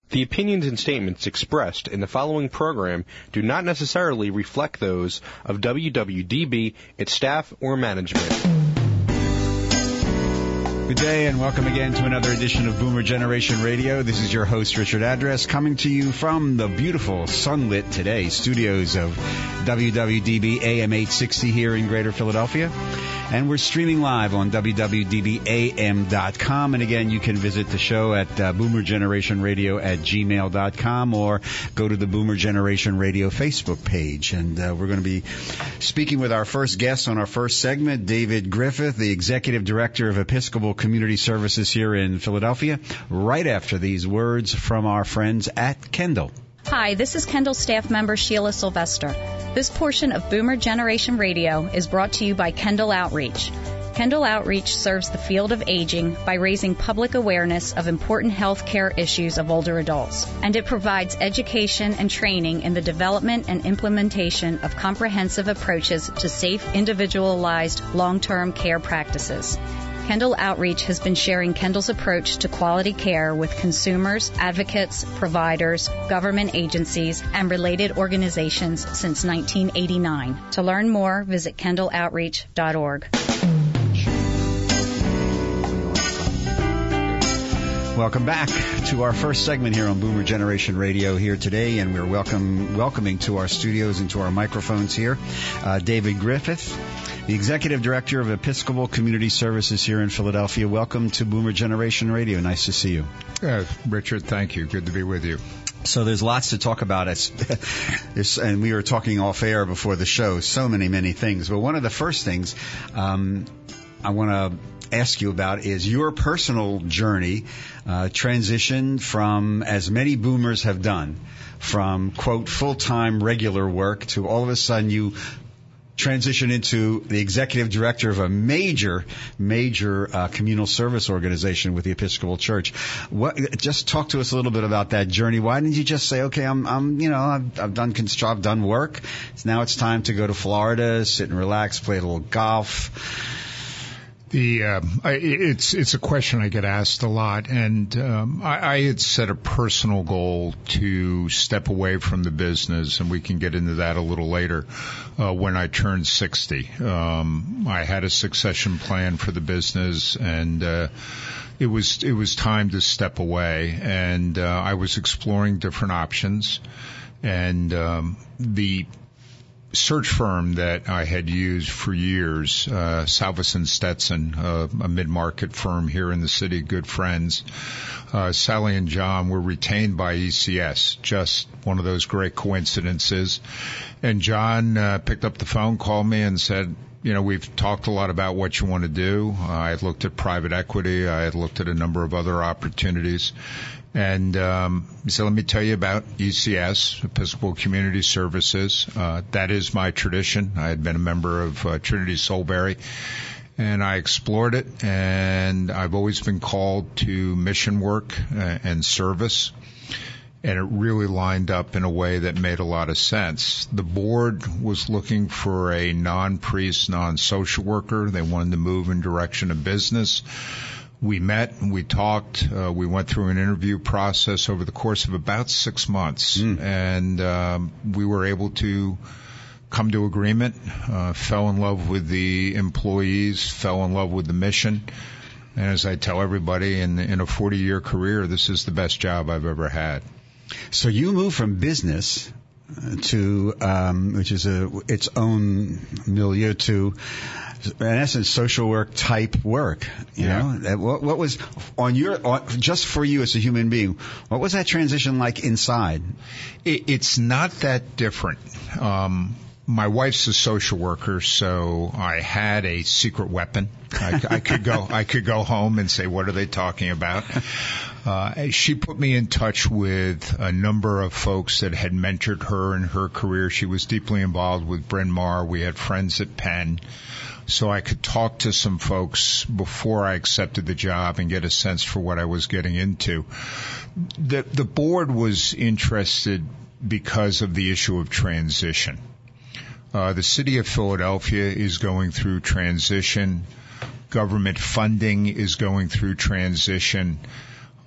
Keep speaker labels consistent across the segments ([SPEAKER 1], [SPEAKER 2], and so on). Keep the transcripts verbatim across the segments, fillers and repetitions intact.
[SPEAKER 1] The opinions and statements expressed in the following program do not necessarily reflect those of W W D B, its staff, or management.
[SPEAKER 2] Good day and welcome again to another edition of Boomer Generation Radio. This is your host, Richard Address, coming to you from the beautiful, sunlit today studios of W W D B A M eight sixty here in Greater Philadelphia. And we're streaming live on W W D B A M dot com. And again, you can visit the show at uh, Boomer Generation Radio at gmail dot com or go to the Boomer Generation Radio Facebook page. And uh, we're going to be speaking with our first guest on our first segment, David Griffith, the Executive Director of Episcopal Community Services here in Philadelphia, right after these words from our friends at Kendall.
[SPEAKER 3] Hi, this is Kendall staff member Sheila Sylvester. This portion of Boomer Generation Radio is brought to you by Kendall Outreach. Kendall Outreach serves the field of aging by raising public awareness of important health care issues of older adults, and it provides education and training in the development and implementation of comprehensive approaches to safe, individualized, long-term care practices. Kendall Outreach has been sharing Kendall's approach to quality care with consumers, advocates, providers, government agencies, and related organizations since nineteen eighty-nine. To learn more, visit kendall outreach dot org.
[SPEAKER 2] Welcome back to our first segment here on Boomer Generation Radio here today, and we're welcome welcoming to our studios and to our microphones here uh, David Griffith, the Executive Director of Episcopal Community Services here in Philadelphia. Welcome to Boomer Generation Radio. Nice to see you.
[SPEAKER 4] Uh, Richard, thank you. Good to be with you.
[SPEAKER 2] So there's lots to talk about, it's, and we were talking off air before the show, so many, many things. But one of the first things um, I want to ask you about is your personal journey, uh, transition from, as many boomers have done, from, quote, full-time regular work to all of a sudden you transition into the executive director of a major, major uh, communal service organization with the Episcopal Church. What, just talk to us a little bit about that journey. Why didn't you just say, okay, I'm, I'm, you know, I've, I've done construct, I've done work. Now it's time to go to Florida, sit and relax, play a little golf.
[SPEAKER 4] The uh, I, it's it's a question I get asked a lot, and um, I, I had set a personal goal to step away from the business, and we can get into that a little later. Uh, when I turned sixty, um, I had a succession plan for the business, and uh, it was it was time to step away, and uh, I was exploring different options, and um, the search firm that I had used for years, uh, Salveson Stetson, uh, a mid-market firm here in the city, good friends. Uh, Sally and John were retained by E C S, just one of those great coincidences. And John uh, picked up the phone, called me and said, you know, we've talked a lot about what you want to do. Uh, I had looked at private equity. I had looked at a number of other opportunities. And um, he said, let me tell you about E C S, Episcopal Community Services. Uh, that is my tradition. I had been a member of uh, Trinity Soulbury, and I explored it, and I've always been called to mission work uh, and service, and it really lined up in a way that made a lot of sense. The board was looking for a non-priest, non-social worker. They wanted to move in direction of business. We met, we talked, uh, we went through an interview process over the course of about six months, mm. and um, we were able to come to agreement, uh, fell in love with the employees, fell in love with the mission, and as I tell everybody, in, in a forty-year career, this is the best job I've ever had.
[SPEAKER 2] So you moved from business to, um, which is a its own milieu, to in essence, social work type work. You yeah. know, what, what was on your on, just for you as a human being? What was that transition like inside?
[SPEAKER 4] It, it's not that different. Um, my wife's a social worker, so I had a secret weapon. I, I could go, I could go home and say, "What are they talking about?" Uh, she put me in touch with a number of folks that had mentored her in her career. She was deeply involved with Bryn Mawr. We had friends at Penn. So I could talk to some folks before I accepted the job and get a sense for what I was getting into. The, the board was interested because of the issue of transition. Uh, the city of Philadelphia is going through transition. Government funding is going through transition.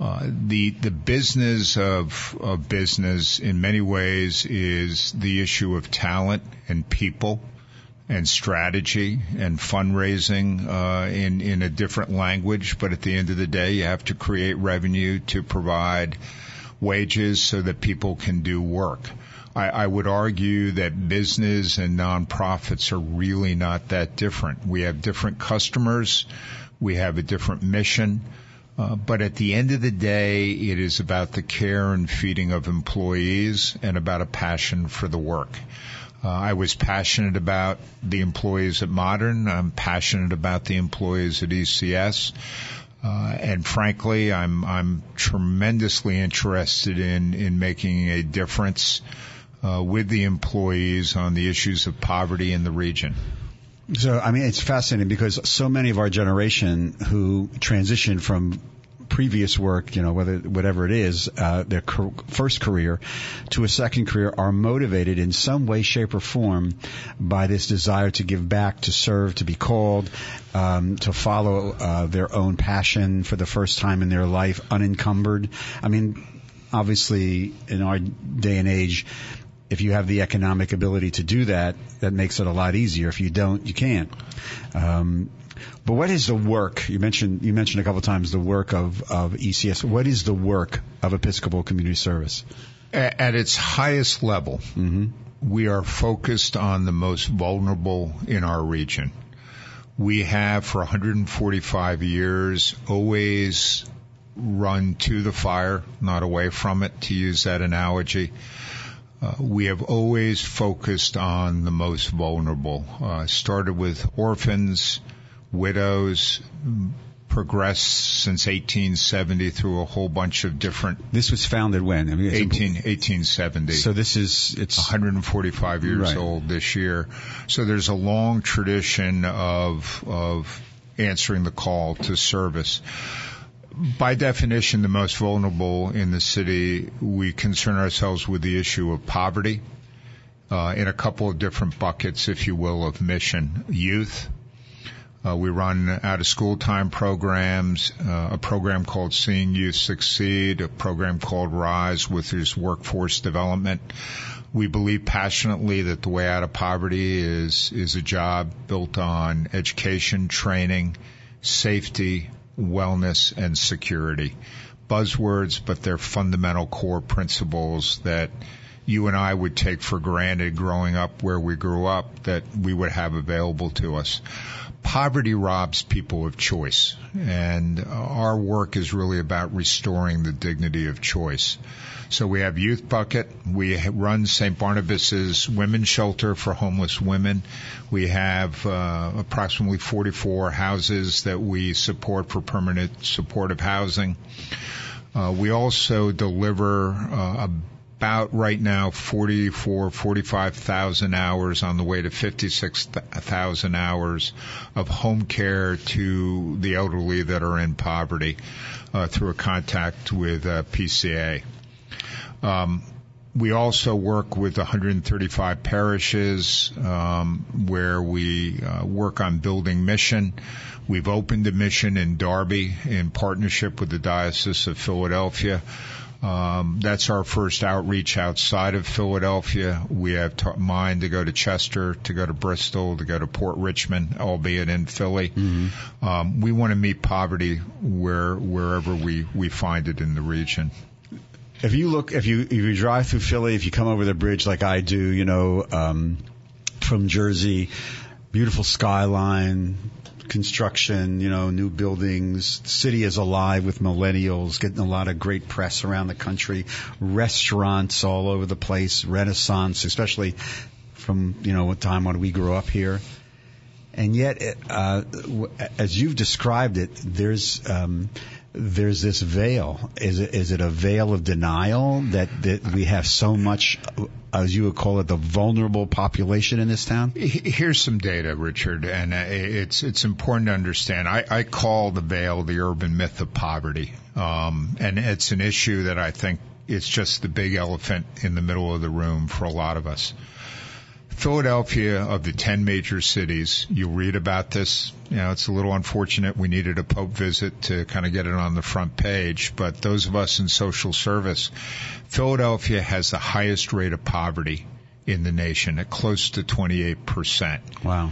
[SPEAKER 4] Uh, the the business of of business in many ways is the issue of talent and people and strategy and fundraising uh, in in a different language. But at the end of the day, you have to create revenue to provide wages so that people can do work. I, I would argue that business and nonprofits are really not that different. We have different customers. We have a different mission. Uh, but at the end of the day, it is about the care and feeding of employees and about a passion for the work. Uh, I was passionate about the employees at Modern. I'm passionate about the employees at E C S. Uh, and frankly, I'm, I'm tremendously interested in, in making a difference uh, with the employees on the issues of poverty in the region.
[SPEAKER 2] So, I mean, it's fascinating because so many of our generation who transitioned from previous work, you know, whether whatever it is, uh, their co- first career to a second career are motivated in some way, shape, or form by this desire to give back, to serve, to be called, um, to follow uh, their own passion for the first time in their life, unencumbered. I mean, obviously, in our day and age, if you have the economic ability to do that, that makes it a lot easier. If you don't, you can't. Um, but what is the work? You mentioned you mentioned a couple of times the work of, of E C S. What is the work of Episcopal Community Service?
[SPEAKER 4] At, at its highest level, mm-hmm. we are focused on the most vulnerable in our region. We have, for one hundred forty-five years, always run to the fire, not away from it, to use that analogy. Uh, we have always focused on the most vulnerable. Uh, started with orphans, widows, progressed since eighteen seventy through a whole bunch of different.
[SPEAKER 2] This was founded when? I mean,
[SPEAKER 4] eighteen, eighteen seventy.
[SPEAKER 2] So this is it's
[SPEAKER 4] one hundred forty-five years
[SPEAKER 2] right.
[SPEAKER 4] old this year. So there's a long tradition of of answering the call to service. By definition, the most vulnerable in the city, we concern ourselves with the issue of poverty uh, in a couple of different buckets, if you will, of mission. Youth. Uh, we run out-of-school time programs, uh, a program called Seeing Youth Succeed, a program called RISE, which is workforce development. We believe passionately that the way out of poverty is is a job built on education, training, safety, wellness, and security. Buzzwords, but they're fundamental core principles that you and I would take for granted growing up where we grew up that we would have available to us. Poverty robs people of choice, and our work is really about restoring the dignity of choice. So we have Youth Bucket. We run Saint Barnabas's Women's Shelter for homeless women. We have uh, approximately forty-four houses that we support for permanent supportive housing. Uh, we also deliver uh, about right now forty-four, forty-five thousand hours on the way to fifty-six thousand hours of home care to the elderly that are in poverty uh, through a contact with uh, P C A. Um, we also work with one hundred thirty-five parishes um, where we uh, work on building mission. We've opened a mission in Darby in partnership with the Diocese of Philadelphia. Um, that's our first outreach outside of Philadelphia. We have t- mind to go to Chester, to go to Bristol, to go to Port Richmond, albeit in Philly. Mm-hmm. Um, we want to meet poverty where wherever we, we find it in the region.
[SPEAKER 2] If you look, if you if you drive through Philly, if you come over the bridge like I do, you know, um, from Jersey, beautiful skyline, construction, you know, new buildings. The city is alive with millennials, getting a lot of great press around the country. Restaurants all over the place, Renaissance, especially from, you know, what time when we grew up here. And yet, uh, as you've described it, there's um, there's this veil. Is it, is it a veil of denial that, that we have so much, as you would call it, the vulnerable population in this town?
[SPEAKER 4] Here's some data, Richard, and it's it's important to understand. I, I call the veil the urban myth of poverty, um, and it's an issue that I think it's just the big elephant in the middle of the room for a lot of us. Philadelphia, of the ten major cities, you'll read about this. You know, it's a little unfortunate we needed a Pope visit to kind of get it on the front page, but those of us in social service, Philadelphia has the highest rate of poverty in the nation at close to twenty-eight percent.
[SPEAKER 2] Wow.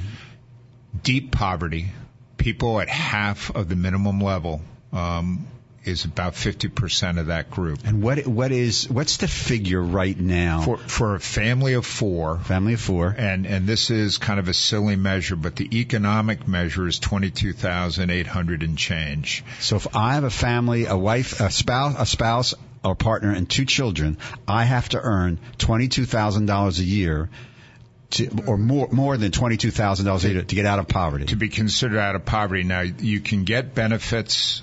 [SPEAKER 4] Deep poverty, people at half of the minimum level, um, is about fifty percent of that group.
[SPEAKER 2] And what what is what's the figure right now
[SPEAKER 4] for for a family of four?
[SPEAKER 2] Family of four,
[SPEAKER 4] and and this is kind of a silly measure, but the economic measure is twenty-two thousand eight hundred and change.
[SPEAKER 2] So if I have a family, a wife, a spouse, a spouse, or partner, and two children, I have to earn twenty-two thousand dollars a year. To, or more more than twenty-two thousand dollars a year to get out of poverty.
[SPEAKER 4] To be considered out of poverty. Now, you can get benefits,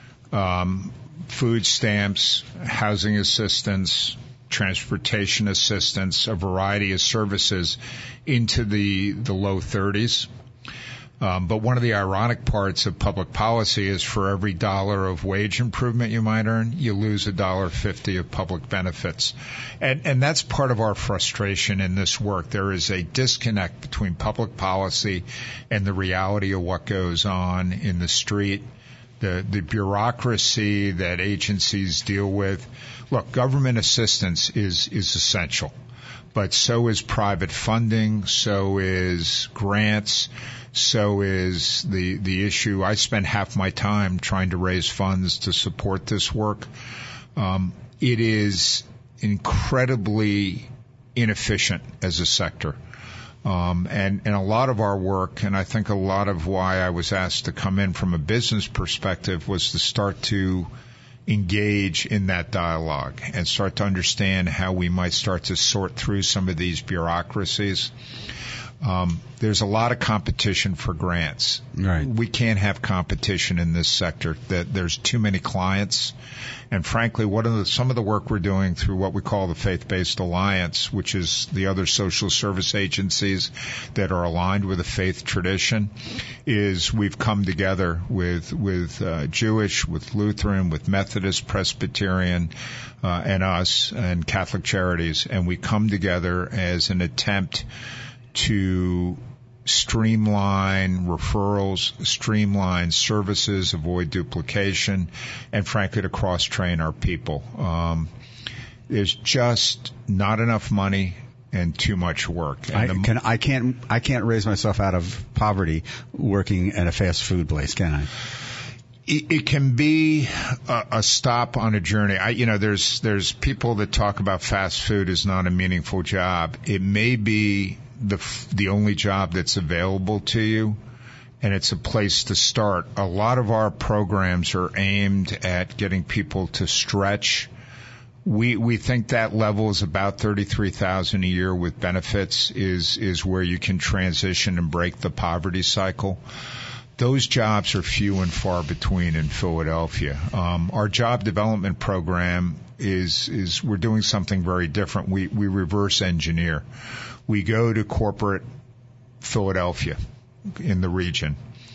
[SPEAKER 4] um, food stamps, housing assistance, transportation assistance, a variety of services into the, the low thirties. Um, but one of the ironic parts of public policy is for every dollar of wage improvement you might earn, you lose a dollar fifty of public benefits. And, and that's part of our frustration in this work. There is a disconnect between public policy and the reality of what goes on in the street, the, the bureaucracy that agencies deal with. Look, government assistance is, is essential, but so is private funding, so is grants. So is the, the issue. I spend half my time trying to raise funds to support this work. Um, it is incredibly inefficient as a sector. Um, and, and a lot of our work, and I think a lot of why I was asked to come in from a business perspective, was to start to engage in that dialogue and start to understand how we might start to sort through some of these bureaucracies. Um, there's a lot of competition for grants.
[SPEAKER 2] Right.
[SPEAKER 4] We can't have competition in this sector. That there's too many clients, and frankly, what are the, some of the work we're doing through what we call the Faith-Based Alliance, which is the other social service agencies that are aligned with the faith tradition, is we've come together with with uh, Jewish, with Lutheran, with Methodist, Presbyterian, uh, and us, and Catholic Charities, and we come together as an attempt to streamline referrals, streamline services, avoid duplication, and frankly to cross-train our people. Um, there's just not enough money and too much work. And
[SPEAKER 2] I,
[SPEAKER 4] the,
[SPEAKER 2] can, I can't I can't raise myself out of poverty working at a fast food place, can I?
[SPEAKER 4] It, it can be a, a stop on a journey. I, you know, there's there's people that talk about fast food as not a meaningful job. It may be the the only job that's available to you, and it's a place to start. A lot of our programs are aimed at getting people to stretch. We we think that level is about thirty-three thousand dollars a year with benefits is is where you can transition and break the poverty cycle. Those jobs are few and far between in Philadelphia. Um, our job development program is is we're doing something very different. We we reverse engineer. We go to corporate Philadelphia in the region.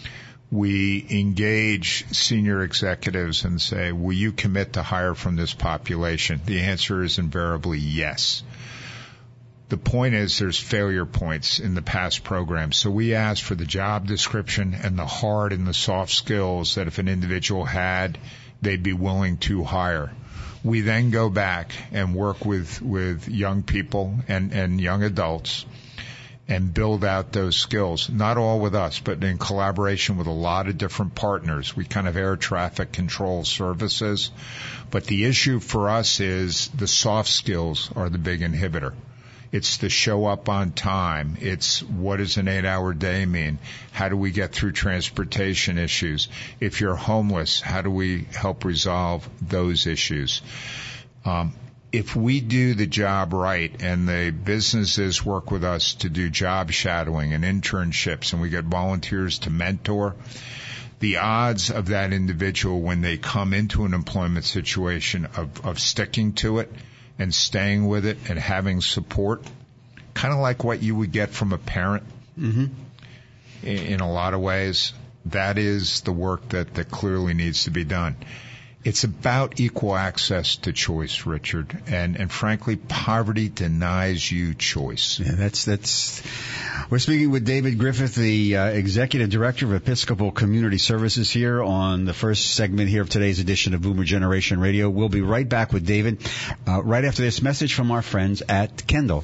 [SPEAKER 4] We engage senior executives and say, will you commit to hire from this population? The answer is invariably yes. The point is there's failure points in the past programs. So we asked for the job description and the hard and the soft skills that if an individual had, they'd be willing to hire. We then go back and work with, with young people and, and young adults and build out those skills, not all with us, but in collaboration with a lot of different partners. We kind of air traffic control services. But the issue for us is the soft skills are the big inhibitor. It's the show up on time. It's what does an eight-hour day mean? How do we get through transportation issues? If you're homeless, how do we help resolve those issues? Um, if we do the job right and the businesses work with us to do job shadowing and internships and we get volunteers to mentor, the odds of that individual when they come into an employment situation of, of sticking to it and staying with it and having support, kind of like what you would get from a parent
[SPEAKER 2] mm-hmm.
[SPEAKER 4] in, in a lot of ways, that is the work that, that clearly needs to be done. It's about equal access to choice, Richard, and and frankly, poverty denies you choice.
[SPEAKER 2] Yeah, that's that's. We're speaking with David Griffith, the uh, Executive Director of Episcopal Community Services, here on the first segment here of today's edition of Boomer Generation Radio. We'll be right back with David uh, right after this message from our friends at Kendall.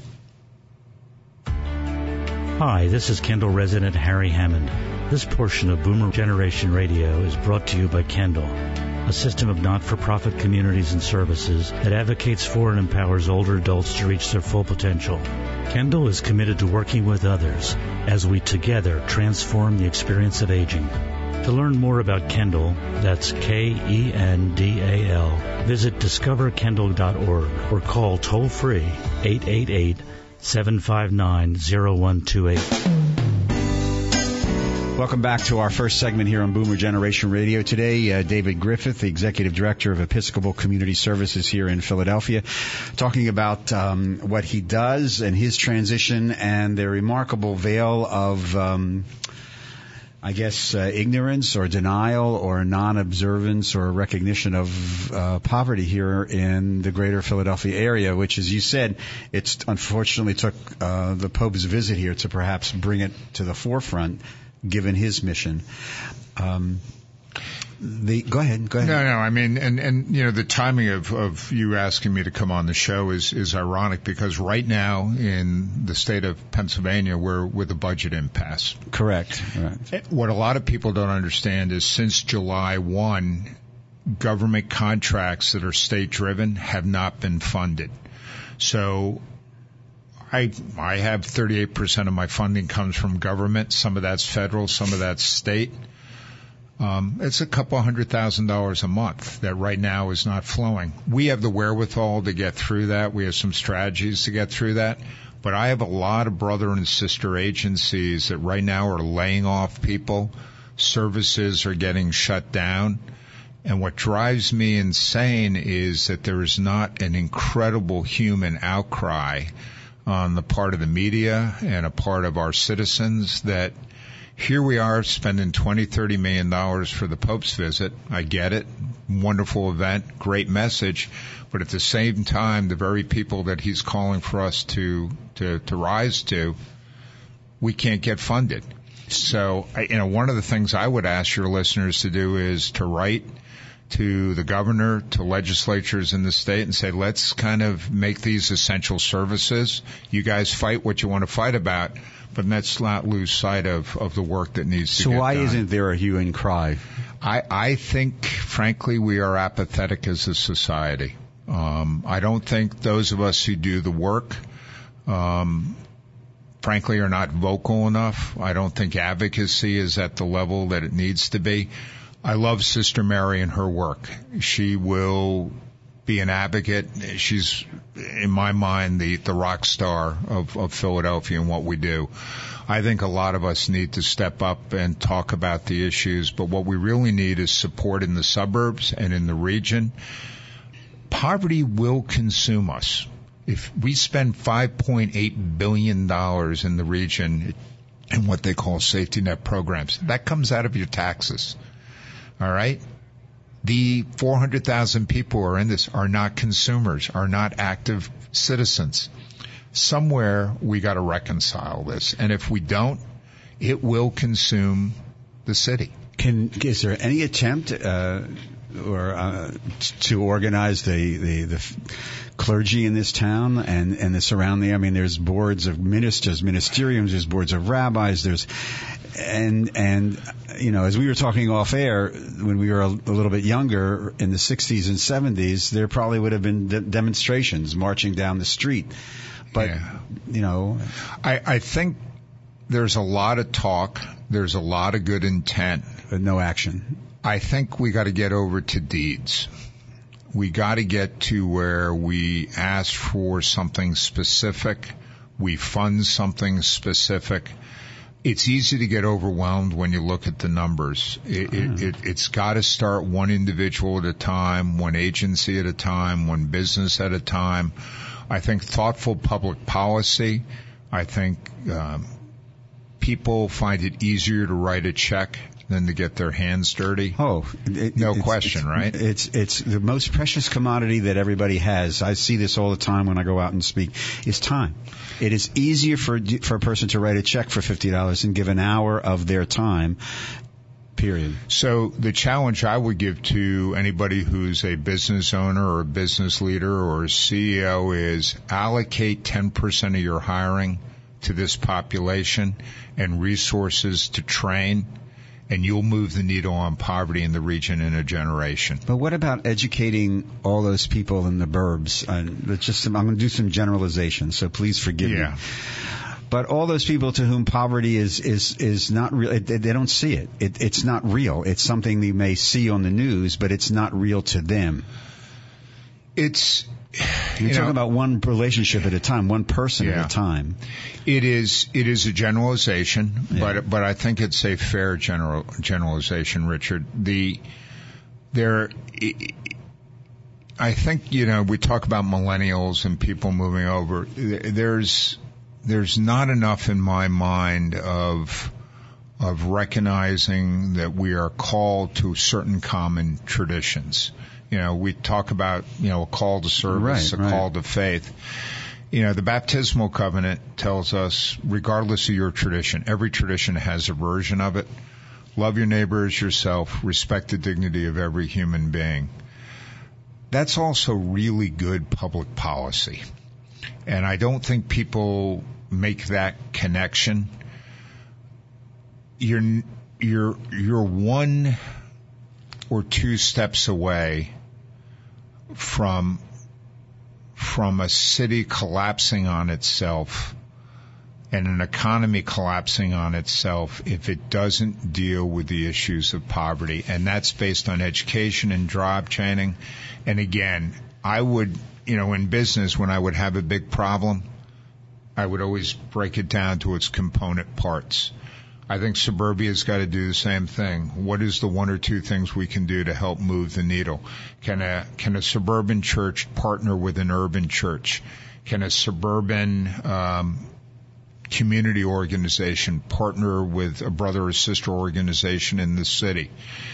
[SPEAKER 5] Hi, this is Kendall resident Harry Hammond. This portion of Boomer Generation Radio is brought to you by Kendall, a system of not-for-profit communities and services that advocates for and empowers older adults to reach their full potential. Kendall is committed to working with others as we together transform the experience of aging. To learn more about Kendall, that's K E N D A L, visit discover kendall dot org or call toll-free eight eight eight, seven five nine, zero one two eight.
[SPEAKER 2] Welcome back to our first segment here on Boomer Generation Radio. Today, uh, David Griffith, the Executive Director of Episcopal Community Services here in Philadelphia, talking about um, what he does and his transition and the remarkable veil of, um, I guess, uh, ignorance or denial or non-observance or recognition of uh, poverty here in the greater Philadelphia area, which, as you said, it's unfortunately took uh, the Pope's visit here to perhaps bring it to the forefront, given his mission. Um, the, go ahead, go ahead.
[SPEAKER 4] No, no, I mean, and, and, you know, the timing of, of you asking me to come on the show is, is ironic because right now in the state of Pennsylvania, we're with a budget impasse.
[SPEAKER 2] Correct. Right.
[SPEAKER 4] What a lot of people don't understand is since July first, government contracts that are state-driven have not been funded. So I I have thirty-eight percent of my funding comes from government. Some of that's federal, some of that's state. Um, it's a couple hundred thousand dollars a month that right now is not flowing. We have the wherewithal to get through that. We have some strategies to get through that. But I have a lot of brother and sister agencies that right now are laying off people. Services are getting shut down. And what drives me insane is that there is not an incredible human outcry on the part of the media and a part of our citizens that here we are spending twenty, thirty million dollars for the Pope's visit. I get it. Wonderful event. Great message. But at the same time, the very people that he's calling for us to, to, to rise to, we can't get funded. So, you know, one of the things I would ask your listeners to do is to write to the governor, to legislatures in the state and say, let's kind of make these essential services. You guys fight what you want to fight about, but let's not lose sight of, of the work that needs to
[SPEAKER 2] so
[SPEAKER 4] get done.
[SPEAKER 2] So why isn't there a hue and cry?
[SPEAKER 4] I, I think, frankly, we are apathetic as a society. Um, I don't think those of us who do the work, um, frankly, are not vocal enough. I don't think advocacy is at the level that it needs to be. I love Sister Mary and her work. She will be an advocate. She's, in my mind, the, the rock star of, of Philadelphia and what we do. I think a lot of us need to step up and talk about the issues, but what we really need is support in the suburbs and in the region. Poverty will consume us. If we spend five point eight billion dollars in the region in what they call safety net programs, that comes out of your taxes. All right? The four hundred thousand people who are in this are not consumers, are not active citizens. Somewhere we got to reconcile this. And if we don't, it will consume the city.
[SPEAKER 2] Can, is there any attempt uh, or uh, to organize the, the, the clergy in this town and, and the surrounding? I mean, there's boards of ministers, ministeriums, there's boards of rabbis, there's and and you know, as we were talking off air when we were a, a little bit younger in the sixties and seventies, there probably would have been de- demonstrations marching down the street. But yeah. you know,
[SPEAKER 4] I, I think there's a lot of talk, there's a lot of good intent,
[SPEAKER 2] but no action.
[SPEAKER 4] I think we got to get over to deeds. We got to get to where we ask for something specific, we fund something specific. It's easy to get overwhelmed when you look at the numbers. It, mm. it, it, it's got to start one individual at a time, one agency at a time, one business at a time. I think thoughtful public policy. I think um, people find it easier to write a check than to get their hands dirty.
[SPEAKER 2] Oh, it,
[SPEAKER 4] no
[SPEAKER 2] it's,
[SPEAKER 4] question,
[SPEAKER 2] it's,
[SPEAKER 4] right?
[SPEAKER 2] It's it's the most precious commodity that everybody has. I see this all the time when I go out and speak. Is time. It is easier for for a person to write a check for fifty dollars and give an hour of their time. Period.
[SPEAKER 4] So the challenge I would give to anybody who's a business owner or a business leader or a C E O is allocate ten percent of your hiring to this population and resources to train, and you'll move the needle on poverty in the region in a generation.
[SPEAKER 2] But what about educating all those people in the burbs? Uh, just some, I'm going to do some generalizations, so please forgive
[SPEAKER 4] yeah.
[SPEAKER 2] me. But all those people to whom poverty is is is not real, they, they don't see it. it. It's not real. It's something they may see on the news, but it's not real to them.
[SPEAKER 4] It's
[SPEAKER 2] You're
[SPEAKER 4] you
[SPEAKER 2] talking
[SPEAKER 4] know,
[SPEAKER 2] about one relationship at a time, one person
[SPEAKER 4] yeah.
[SPEAKER 2] at a time.
[SPEAKER 4] It is it is a generalization,
[SPEAKER 2] Yeah.
[SPEAKER 4] but but I think it's a fair general generalization, Richard. The there. I think, you know, we talk about millennials and people moving over. There's There's not enough in my mind of of recognizing that we are called to certain common traditions. You know, we talk about, you know, a call to service,
[SPEAKER 2] right,
[SPEAKER 4] a
[SPEAKER 2] right.
[SPEAKER 4] call to faith. You know, the baptismal covenant tells us, regardless of your tradition, every tradition has a version of it. Love your neighbor as yourself. Respect the dignity of every human being. That's also really good public policy. And I don't think people make that connection. You're, you're, you're one or two steps away from, from a city collapsing on itself and an economy collapsing on itself if it doesn't deal with the issues of poverty. And that's based on education and job training. And again, I would, you know, in business, when I would have a big problem, I would always break it down to its component parts. I think Suburbia's got to do the same thing. What is the one or two things we can do to help move the needle? Can a, can a suburban church partner with an urban church? Can a suburban, um, community organization partner with a brother or sister organization in the city?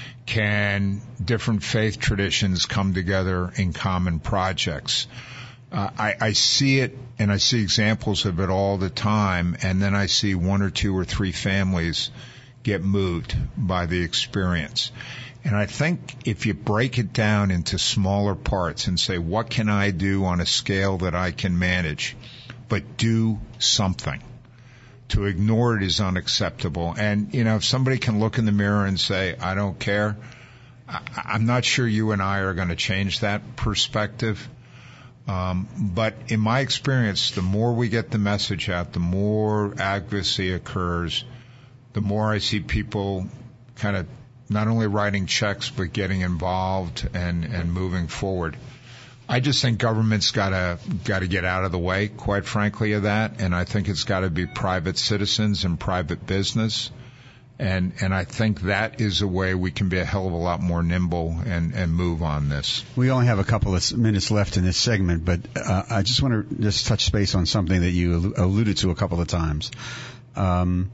[SPEAKER 4] Can different faith traditions come together in common projects? Uh, I, I see it, and I see examples of it all the time, and then I see one or two or three families get moved by the experience. And I think if you break it down into smaller parts and say, what can I do on a scale that I can manage, but do something. To ignore it is unacceptable. And, you know, if somebody can look in the mirror and say, I don't care, I, I'm not sure you and I are going to change that perspective. Um, but in my experience, the more we get the message out, the more advocacy occurs, the more I see people kind of not only writing checks, but getting involved and, and moving forward. I just think government's got to got to get out of the way, quite frankly, of that, and I think it's got to be private citizens and private business, and and I think that is a way we can be a hell of a lot more nimble and and move on this.
[SPEAKER 2] We only have a couple of minutes left in this segment, but uh, I just want to just touch base on something that you alluded to a couple of times. Um,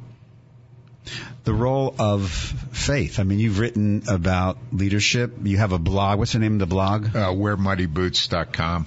[SPEAKER 2] The role of faith. I mean, you've written about leadership. You have a blog. What's the name of the blog?
[SPEAKER 4] Uh, wear muddy boots dot com.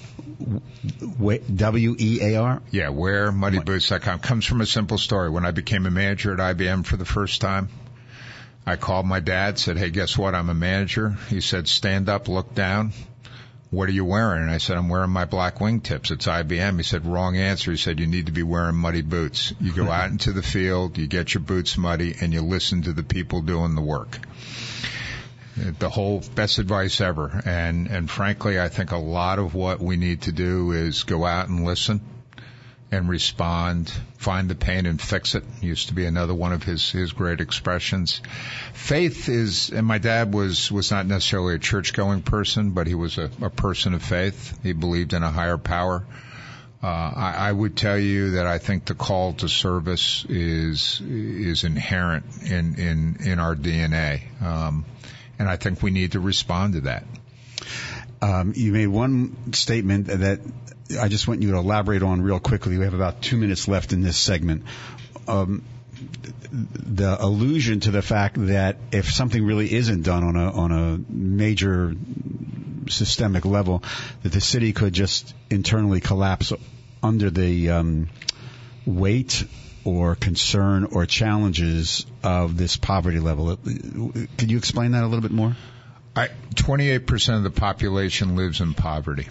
[SPEAKER 2] W E A R?
[SPEAKER 4] Yeah, wear muddy boots dot com. Comes from a simple story. When I became a manager at I B M for the first time, I called my dad, said, hey, guess what? I'm a manager. He said, stand up, look down. What are you wearing? And I said, I'm wearing my black wingtips. It's I B M. He said, wrong answer. He said, you need to be wearing muddy boots. You go out into the field, you get your boots muddy, and you listen to the people doing the work. The whole best advice ever. And, and frankly, I think a lot of what we need to do is go out and listen and respond, find the pain and fix it. Used to be another one of his, his great expressions. Faith is, and my dad was, was not necessarily a church-going person, but he was a, a person of faith. He believed in a higher power. Uh, I, I would tell you that I think the call to service is, is inherent in, in, in our D N A. Um, and I think we need to respond to that.
[SPEAKER 2] Um, you made one statement that I just want you to elaborate on real quickly. We have about two minutes left in this segment. Um, the allusion to the fact that if something really isn't done on a on a major systemic level, that the city could just internally collapse under the um, weight or concern or challenges of this poverty level. Could you explain that a little bit more?
[SPEAKER 4] I, twenty-eight percent of the population lives in poverty.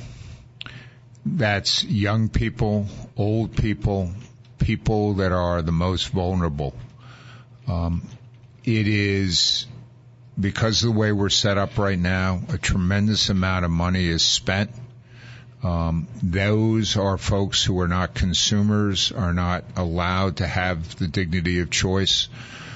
[SPEAKER 4] That's young people, old people, people that are the most vulnerable. Um, it is, because of the way we're set up right now, a tremendous amount of money is spent. Um, those are folks who are not consumers, are not allowed to have the dignity of choice.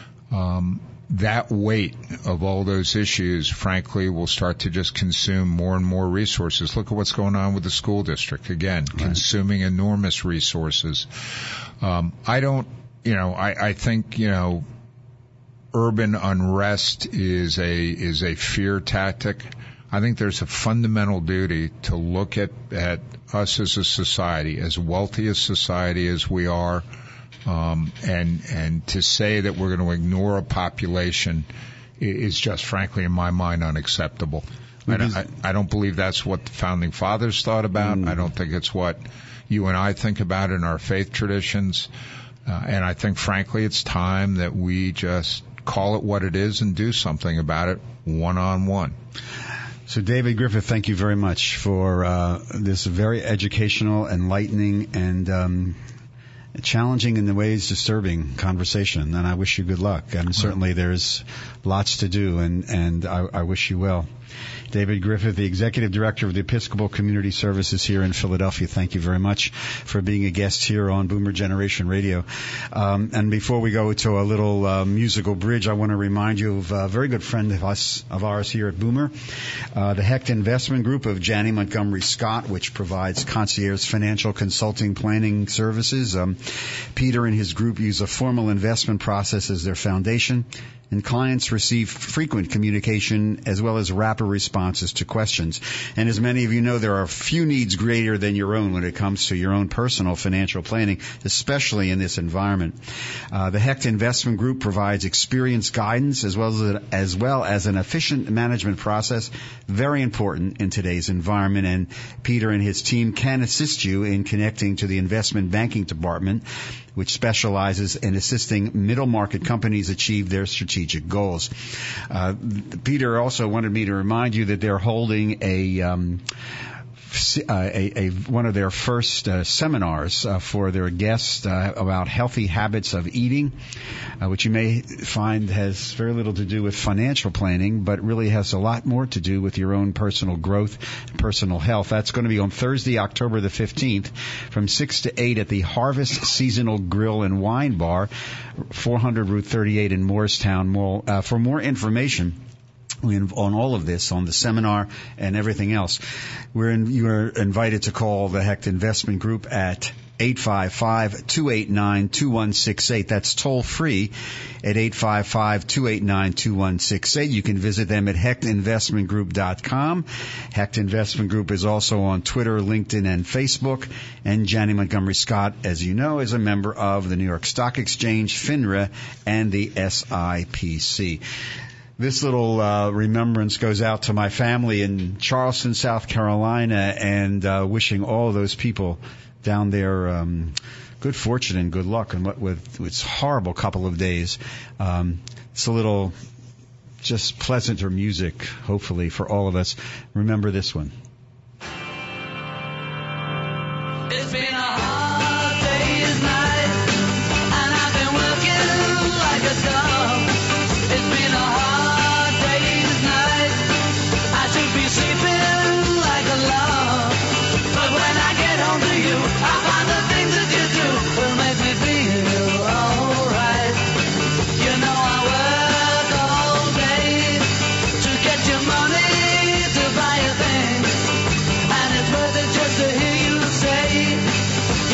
[SPEAKER 4] Um, that weight of all those issues, frankly, will start to just consume more and more resources. Look at what's going on with the school district. Again, right. Consuming enormous resources. Um, I don't, you know, I, I think, you know, urban unrest is a, is a fear tactic. I think there's a fundamental duty to look at, at us as a society, as wealthy a society as we are, um, and and to say that we're going to ignore a population is just, frankly, in my mind, unacceptable. I don't, I, I don't believe that's what the Founding Fathers thought about. Mm. I don't think it's what you and I think about in our faith traditions. Uh, and I think, frankly, it's time that we just call it what it is and do something about it one-on-one.
[SPEAKER 2] So, David Griffith, thank you very much for uh, this very educational, enlightening, and um, challenging in the ways disturbing conversation. And I wish you good luck. And certainly there's lots to do, and, and I, I wish you well. David Griffith, the Executive Director of the Episcopal Community Services here in Philadelphia, thank you very much for being a guest here on Boomer Generation Radio. Um, and before we go to a little uh, musical bridge, I want to remind you of a very good friend of us, of ours here at Boomer, uh, the Hecht Investment Group of Janney Montgomery Scott, which provides concierge financial consulting planning services. Um, Peter and his group use a formal investment process as their foundation, and clients receive frequent communication as well as rapid responses to questions. And as many of you know, there are few needs greater than your own when it comes to your own personal financial planning, especially in this environment. Uh, the Hecht Investment Group provides experienced guidance as well as, as well as an efficient management process, very important in today's environment. And Peter and his team can assist you in connecting to the investment banking department, which specializes in assisting middle market companies achieve their strategic goals. Uh, Peter also wanted me to remind you that they're holding a um, Uh, a, a one of their first uh, seminars uh, for their guests uh, about healthy habits of eating, uh, which you may find has very little to do with financial planning, but really has a lot more to do with your own personal growth, personal health. That's going to be on Thursday, October the fifteenth, from six to eight at the Harvest Seasonal Grill and Wine Bar, four hundred Route thirty-eight in Morristown Mall. Uh, for more information on all of this, on the seminar and everything else, we're in, you are invited to call the Hecht Investment Group at eight five five, two eight nine, two one six eight. That's toll free at eight five five, two eight nine, two one six eight. You can visit them at hecht investment group dot com. Hecht Investment Group is also on Twitter, LinkedIn, and Facebook. And Janney Montgomery Scott, as you know, is a member of the New York Stock Exchange, FINRA, and the S I P C. This little uh, remembrance goes out to my family in Charleston, South Carolina, and uh, wishing all those people down there um, good fortune and good luck and with, with its horrible couple of days. Um, it's a little just pleasanter music, hopefully, for all of us. Remember this one.
[SPEAKER 6] It's been a hard day's night, and I've been working like a dog. It's been a hard day's night. I should be sleeping like a log, but when I get home to you, I find the things that you do will make me feel alright. You know I work all day to get your money to buy a thing, and it's worth it just to hear you say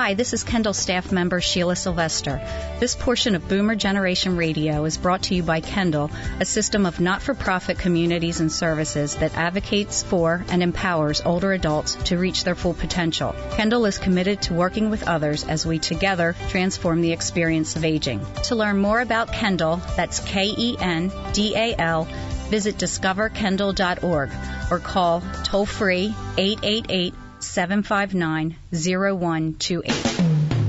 [SPEAKER 3] Hi, this is Kendall staff member Sheila Sylvester. This portion of Boomer Generation Radio is brought to you by Kendall, a system of not-for-profit communities and services that advocates for and empowers older adults to reach their full potential. Kendall is committed to working with others as we together transform the experience of aging. To learn more about Kendall, that's K E N D A L, visit discover kendall dot org or call toll-free eight eight eight, seven five nine, zero one two eight.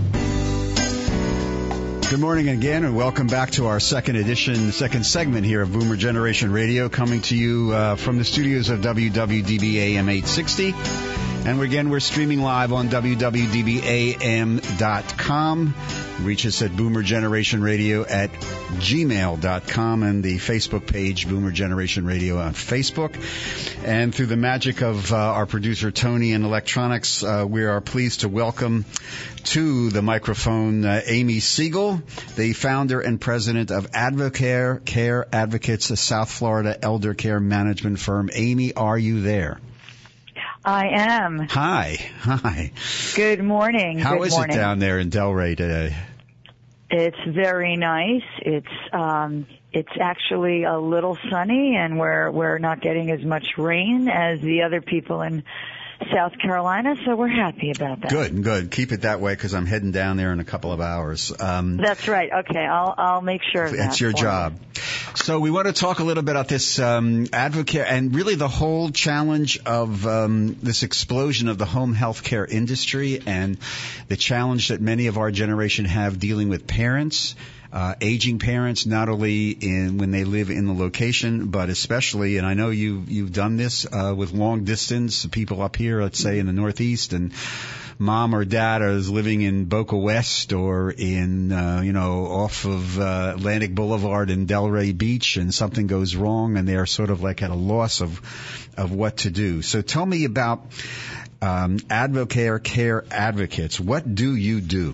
[SPEAKER 2] Good morning again, and welcome back to our second edition, second segment here of Boomer Generation Radio, coming to you uh, from the studios of W W D B A M eight sixty. And again, we're streaming live on W W D B A M dot com. Reach us at Boomer Generation Radio at gmail dot com and the Facebook page, Boomer Generation Radio on Facebook. And through the magic of uh, our producer, Tony, and electronics, uh, we are pleased to welcome to the microphone uh, Amy Siegel, the founder and president of Advocare Care Advocates, a South Florida elder care management firm. Amy, are you there?
[SPEAKER 7] I am.
[SPEAKER 2] Hi. Hi.
[SPEAKER 7] Good morning.
[SPEAKER 2] How
[SPEAKER 7] Good
[SPEAKER 2] is
[SPEAKER 7] morning.
[SPEAKER 2] it down there in Delray today?
[SPEAKER 7] It's very nice. It's um it's actually a little sunny, and we're we're not getting as much rain as the other people in South Carolina, so we're happy about that.
[SPEAKER 2] Good, good. Keep it that way, because I'm heading down there in a couple of hours. Um,
[SPEAKER 7] That's right. Okay, I'll I'll make sure of that.
[SPEAKER 2] That's your
[SPEAKER 7] for
[SPEAKER 2] job.
[SPEAKER 7] you.
[SPEAKER 2] So we want to talk a little bit about this um, Advocare and really the whole challenge of um, this explosion of the home health care industry and the challenge that many of our generation have dealing with parents. Uh, aging parents, not only in when they live in the location, but especially, and I know you you've done this uh, with long distance people up here, let's say in the Northeast, and mom or dad is living in Boca West or in uh, you know off of uh, Atlantic Boulevard in Delray Beach, and something goes wrong, and they are sort of like at a loss of of what to do. So tell me about um, Advocare Care Advocates. What do you do?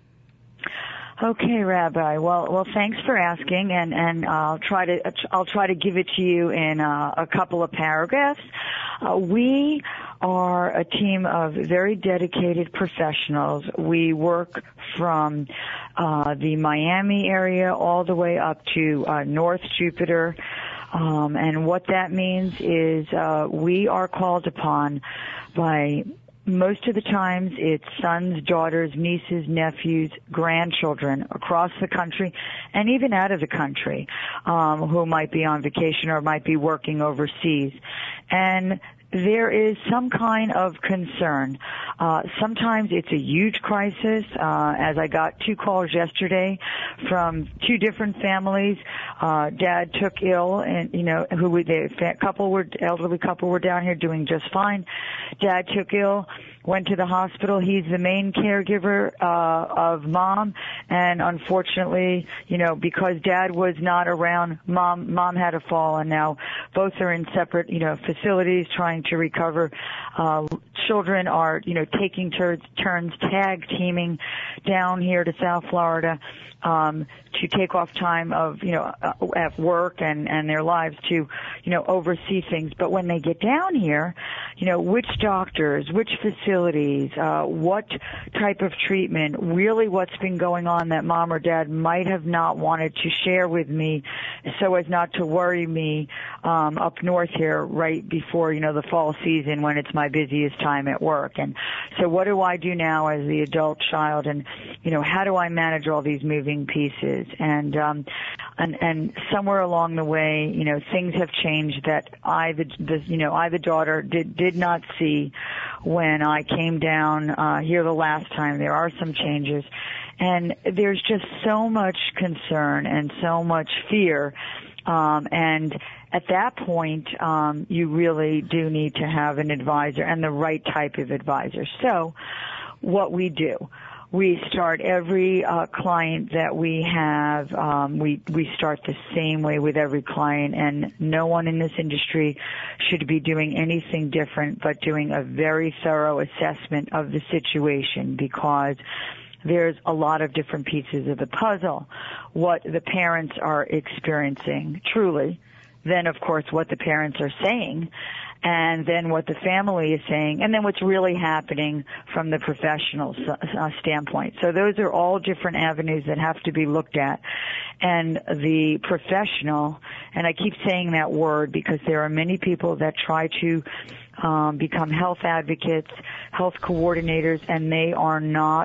[SPEAKER 7] Okay, Rabbi. Well, well, thanks for asking, and and I'll try to I'll try to give it to you in uh, a couple of paragraphs. Uh, we are a team of very dedicated professionals. We work from uh, the Miami area all the way up to uh, North Jupiter, um, and what that means is uh, we are called upon by most of the times it's sons, daughters, nieces, nephews, grandchildren across the country and even out of the country um, who might be on vacation or might be working overseas. And there is some kind of concern. Uh, sometimes it's a huge crisis, uh, as I got two calls yesterday from two different families. Uh, dad took ill, and, you know, who we, the couple were, elderly couple were down here doing just fine. Dad took ill, went to the hospital. He's the main caregiver, uh, of mom. And unfortunately, you know, because dad was not around, mom, mom had a fall, and now both are in separate, you know, facilities trying to recover. Uh, children are, you know, taking turns, turns tag teaming down here to South Florida, um, to take off time of, you know, uh, at work and, and their lives to, you know, oversee things. But when they get down here, you know, which doctors, which facilities, uh, what type of treatment, really what's been going on that mom or dad might have not wanted to share with me so as not to worry me, um, up north here right before, you know, the fall season when it's my busiest time at work. And so what do I do now as the adult child? And, you know, how do I manage all these moving pieces? And, um, and, and somewhere along the way, you know, things have changed that I, the, the you know, I, the daughter, did, did not see when I came down, uh, here the last time. There are some changes. And there's just so much concern and so much fear. Um, and at that point, um, you really do need to have an advisor and the right type of advisor. So what we do, we start every uh, client that we have, um, we, we start the same way with every client, and no one in this industry should be doing anything different but doing a very thorough assessment of the situation, because there's a lot of different pieces of the puzzle. What the parents are experiencing, truly, then, of course, what the parents are saying, and then what the family is saying, and then what's really happening from the professional uh, standpoint. So those are all different avenues that have to be looked at. And the professional, and I keep saying that word because there are many people that try to um, become health advocates, health coordinators, and they are not,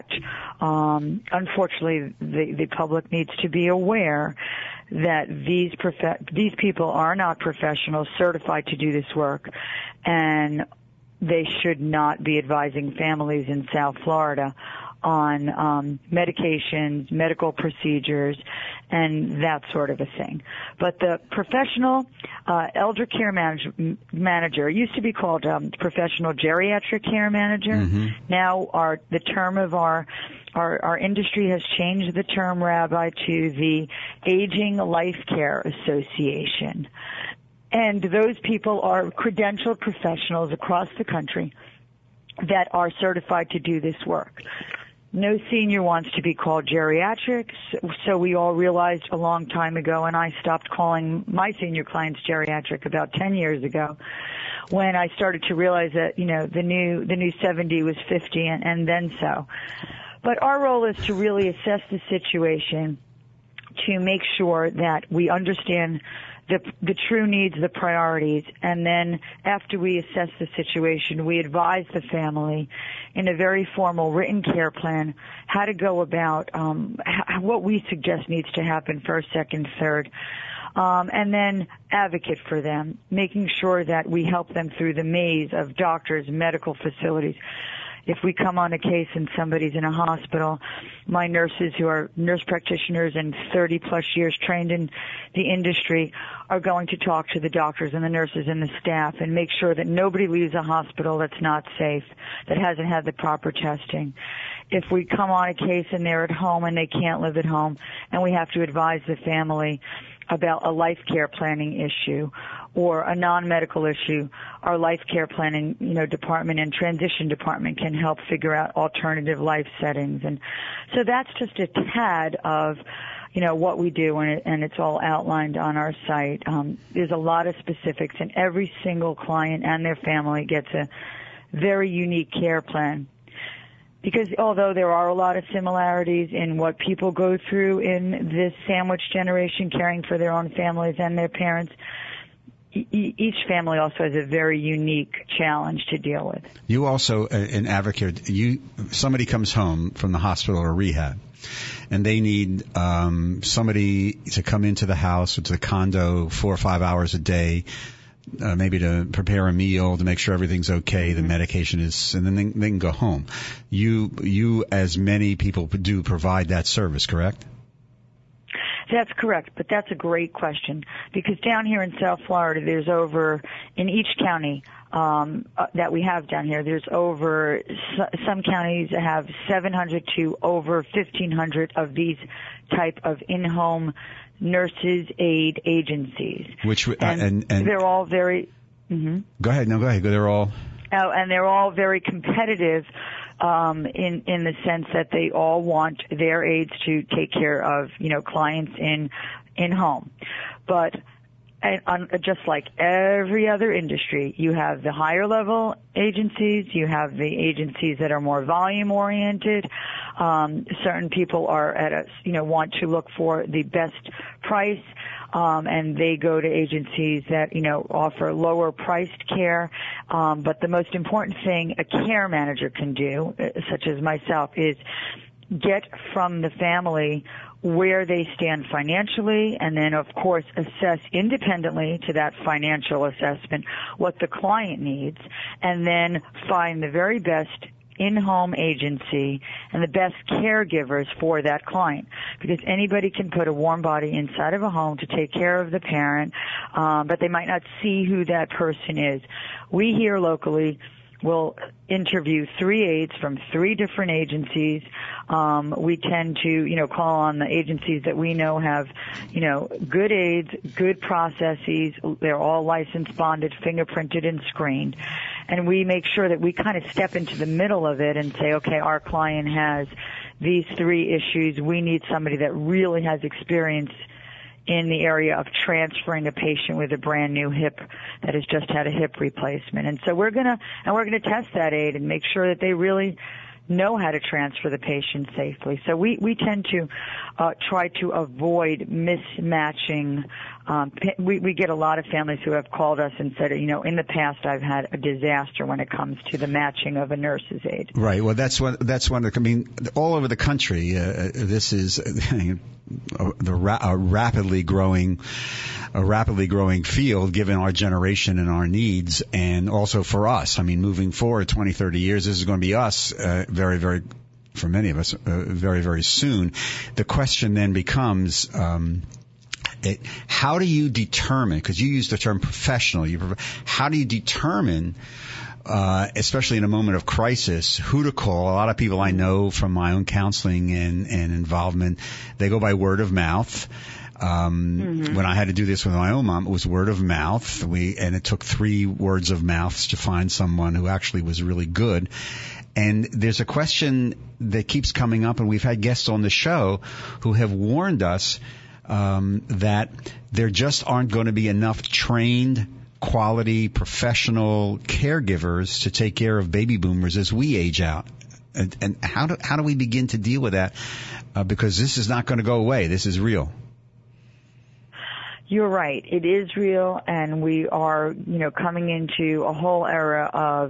[SPEAKER 7] um, unfortunately, the, the public needs to be aware that these prof- these people are not professionals certified to do this work, and they should not be advising families in South Florida on um, medications, medical procedures, and that sort of a thing. But the professional uh, elder care manage- manager, it used to be called um, professional geriatric care manager. Mm-hmm. Now our the term of our Our, our industry has changed the term, Rabbi, to the Aging Life Care Association. And those people are credentialed professionals across the country that are certified to do this work. No senior wants to be called geriatrics, so we all realized a long time ago, and I stopped calling my senior clients geriatric about ten years ago, when I started to realize that, you know, the new the new seventy was fifty and, and then so. But our role is to really assess the situation, to make sure that we understand the, the true needs, the priorities, and then after we assess the situation, we advise the family in a very formal written care plan how to go about um, how, what we suggest needs to happen first, second, third. Um, and then advocate for them, making sure that we help them through the maze of doctors, medical facilities. If we come on a case and somebody's in a hospital, my nurses who are nurse practitioners and thirty plus years trained in the industry are going to talk to the doctors and the nurses and the staff and make sure that nobody leaves a hospital that's not safe, that hasn't had the proper testing. If we come on a case and they're at home and they can't live at home, and we have to advise the family about a life care planning issue or a non-medical issue, our life care planning, you know, department and transition department can help figure out alternative life settings. And so that's just a tad of, you know, what we do, and, it, and it's all outlined on our site. Um, there's a lot of specifics, and every single client and their family gets a very unique care plan. Because although there are a lot of similarities in what people go through in this sandwich generation, caring for their own families and their parents, e- each family also has a very unique challenge to deal with.
[SPEAKER 2] You also, an advocate, you somebody comes home from the hospital or rehab, and they need um, somebody to come into the house or to the condo four or five hours a day, Uh, maybe to prepare a meal, to make sure everything's okay, the medication is, and then they, they can go home. You, you, as many people do, provide that service, correct?
[SPEAKER 7] That's correct, but that's a great question, because down here in South Florida, there's over, in each county um, uh, that we have down here, there's over, some counties have seven hundred to over fifteen hundred of these type of in-home nurses aid agencies.
[SPEAKER 2] Which, uh,
[SPEAKER 7] and,
[SPEAKER 2] and, and
[SPEAKER 7] they're all very, mm-hmm.
[SPEAKER 2] Go ahead, no, go ahead, they're all...
[SPEAKER 7] Oh, and they're all very competitive um, in in the sense that they all want their aides to take care of, you know, clients in in home. But and on, just like every other industry, you have the higher level agencies, you have the agencies that are more volume oriented. Um, certain people are at a, you know, want to look for the best price. Um, and they go to agencies that, you know, offer lower priced care. Um, but the most important thing a care manager can do, such as myself, is get from the family where they stand financially, and then, of course, assess independently to that financial assessment what the client needs, and then find the very best in-home agency and the best caregivers for that client, because anybody can put a warm body inside of a home to take care of the parent, um, but they might not see who that person is. We here locally will interview three aides from three different agencies. Um, we tend to, you know, call on the agencies that we know have, you know, good aides, good processes. They're all licensed, bonded, fingerprinted, and screened. And we make sure that we kind of step into the middle of it and say, okay, our client has these three issues. We need somebody that really has experience in the area of transferring a patient with a brand new hip that has just had a hip replacement. And so we're gonna and we're gonna test that aid and make sure that they really know how to transfer the patient safely. So we, we tend to uh, try to avoid mismatching. Um, we, we get a lot of families who have called us and said, you know, in the past I've had a disaster when it comes to the matching of a nurse's aid.
[SPEAKER 2] Right. Well, that's one. That's one. I mean, all over the country, uh, this is uh, the ra- a rapidly growing, a rapidly growing field, given our generation and our needs, and also for us. I mean, moving forward, twenty, thirty years, this is going to be us. Uh, very, very, for many of us, uh, very, very soon. The question then becomes. Um, It, how do you determine, because you use the term professional, you, how do you determine, uh, especially in a moment of crisis, who to call? A lot of people I know from my own counseling and, and involvement, they go by word of mouth. Um, mm-hmm. When I had to do this with my own mom, it was word of mouth. We, and it took three words of mouths to find someone who actually was really good. And there's a question that keeps coming up, and we've had guests on the show who have warned us Um, that there just aren't going to be enough trained, quality, professional caregivers to take care of baby boomers as we age out. And, and how do how do we begin to deal with that? Uh, because this is not going to go away. This is real.
[SPEAKER 7] You're right. It is real, and we are, you know, coming into a whole era of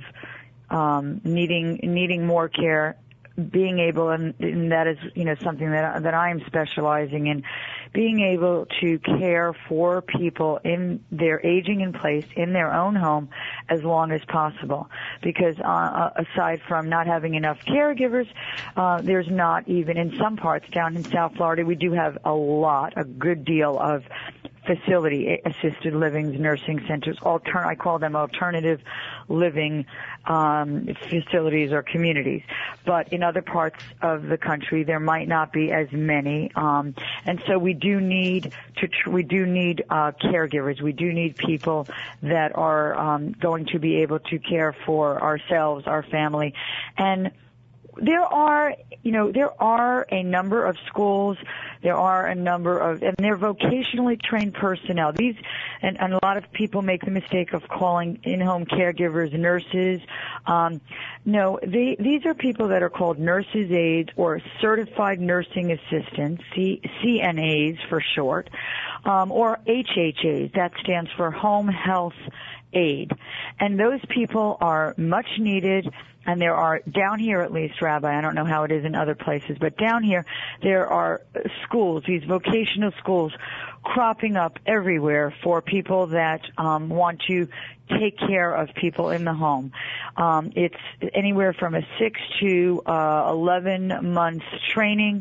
[SPEAKER 7] um, needing needing more care. Being able, and, and that is, you know, something that that I am specializing in, being able to care for people in their aging in place in their own home as long as possible. Because uh, aside from not having enough caregivers, uh, there's not even in some parts down in South Florida, we do have a lot, a good deal of facility assisted livings, nursing centers, alter- I call them alternative living um, facilities or communities. But in other parts of the country, there might not be as many, um, and so we do need to tr- we do need uh, caregivers. We do need people that are um, going to be able to care for ourselves, our family, and there are, you know, there are a number of schools, there are a number of, and they're vocationally trained personnel. These, and, and a lot of people make the mistake of calling in-home caregivers nurses. Um, no, they, these are people that are called nurses' aides or certified nursing assistants, C, CNAs for short, um, or H H As. That stands for Home Health Aid. And those people are much needed. And there are, down here at least, Rabbi, I don't know how it is in other places, but down here there are schools, these vocational schools cropping up everywhere for people that um, want to take care of people in the home. Um, it's anywhere from a six to uh, eleven months training.